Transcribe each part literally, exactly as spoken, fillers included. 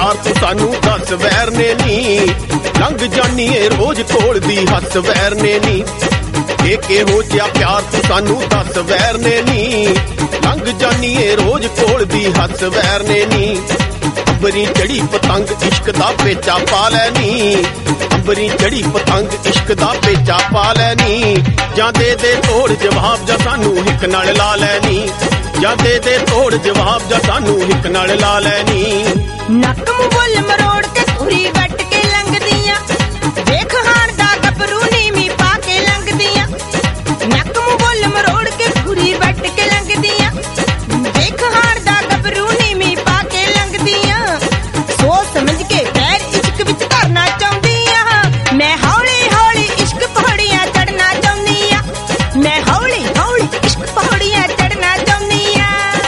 प्यार तू सानू दस वैर ने नी लंघ जानी ए रोज कोल दी हस वैर ने नी ए केहो जिहा प्यार तू सानू दस वैर ने नी लंघ जानी ए रोज कोल दी हस वैर ने नी अंबरी चढ़ी पतंग इश्क दा पेचा पा लैनी अंबरी चढ़ी पतंग इश्क दा पेचा पा लैनी जां दे दे तोड़ जवाब जा सानू हिक नाल ला लैनी जां दे दे तोड़ जवाब जा सानू हिक नाल ला लैनी नक मुंह बुल मरोड़ के घुरी वट के लंघदियां देख हाण दा गबरू नीवी पा के लंघदियां नक मुंह बुल मरोड़ के घुरी वट के लंघदियां देख हाण दा गबरू नीवी पा के लंघदियां सोच समझ के पैर इश्क विच धरना चाहुंदी आ मैं हौली हौली इश्क पहाड़ियां चढ़ना चाहुंदी आ मैं हौली हौली इश्क पहाड़ियां चढ़ना चाहुंदी आ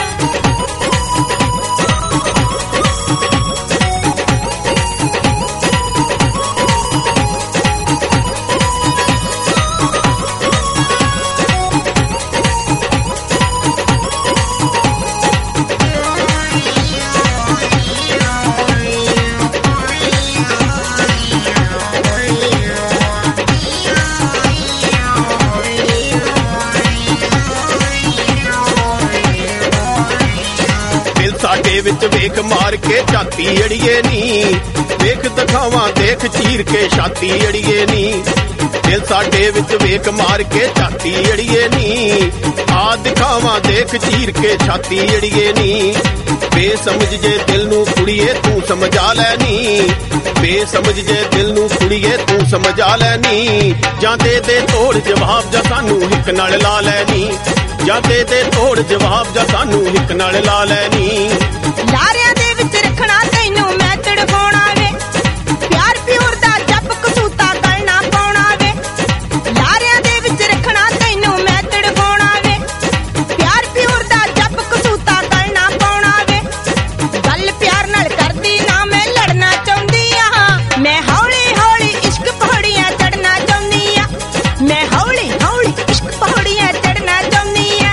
साडे विच वेख मार के छाती अड़िए नी देख दिखावां देख चीर के छाती अड़िए नी दिल साडे विच वेख मार के छाती अड़िए नी आ दिखावां देख चीर के छाती अड़िए नी बेसमझ जे दिल नू कुड़िए तू समझा लैनी बेसमझ जे दिल नू कुड़िए तू समझा लैनी जां दे दे तोड़ जवाब जा सानू हिक नाल ला लैनी जां दे दे तोड़ जवाब जा सानू हिक नाल ला लैनी लारियां दे विच रखना तैनू मैं तड़फाउणा वे प्यार प्यूर दा जप कसूता गल ना पाउणा वे लारियां दे विच रखना तैनू मैं तड़फाउणा वे प्यार प्यूर दा जप कसूता गल ना पाउणा वे गल प्यार नाल करदी ना मैं लड़ना चाहुंदी आ मैं हौली हौली इश्क पहाड़ियां चढ़ना चाहुंदी आ मैं हौली हौली इश्क पहाड़ियां चढ़ना चाहुंदी आ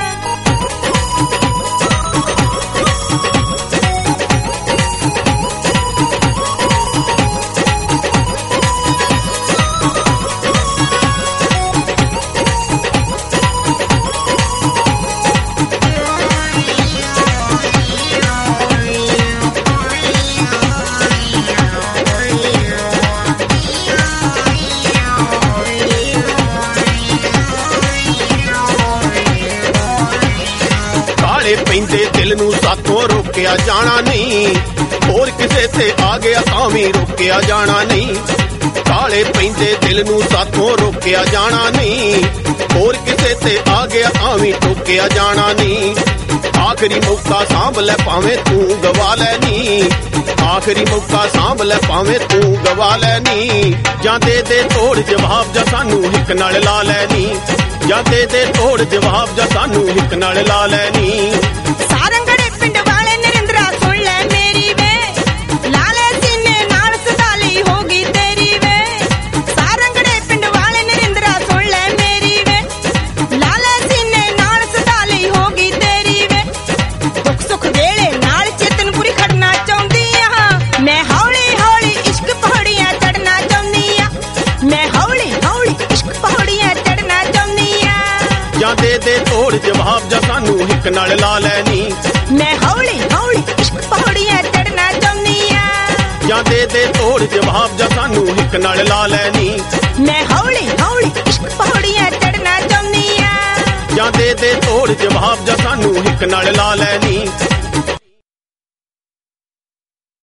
पैंदे दिल नू साथों रोकिया जाना नहीं होर किसे ते आ गया तां वी रोकिया जाना नहीं काले पैंदे दिल नू साथों रोकिया जाना नहीं होर किसे ते आ गया तां वी टोकिया जाना नहीं आखिरी मौका सांभ लै भावें तू गवा लैनी आखिरी मौका सांभ लै भावें तू गवा लैनी जां दे दे तोड़ जवाब जा सानू हिक नाल ला लैनी जां दे दे तोड़ जवाब जा सानू हिक नाल ला लैनी सारंगड़े पिंड वाले नरेंद्रा सुन ले मेरी वे लाले सीने नाल सदाली होगी तेरी वे सारंगड़े पिंड वाले नरेंद्रा सुन ले मेरी वे लाले सीने नाल सदाली होगी तेरी वे दुख सुख वेले नाल चेतनपुरी खड़ना चाहुंदी आ मैं हौली हौली इश्क पहाड़ियां चढ़ना चाहुंदी आ मैं हौली हौली इश्क पहाड़ियां चढ़ना चाहुंदी आ जां दे दे तोड़ जवाब जा सानू हिक नाल ला लैनी मैं हौली हौली इश्क पहाड़ियां चढ़ना चाहुंदी आ जां दे दे तोड़ जवाब जा सानू हिक नाल ला लैनी मैं हौली हौली इश्क पहाड़ियां चढ़ना चाहुंदी आ जां दे दे तोड़ जवाब जा सानू हिक नाल ला लैनी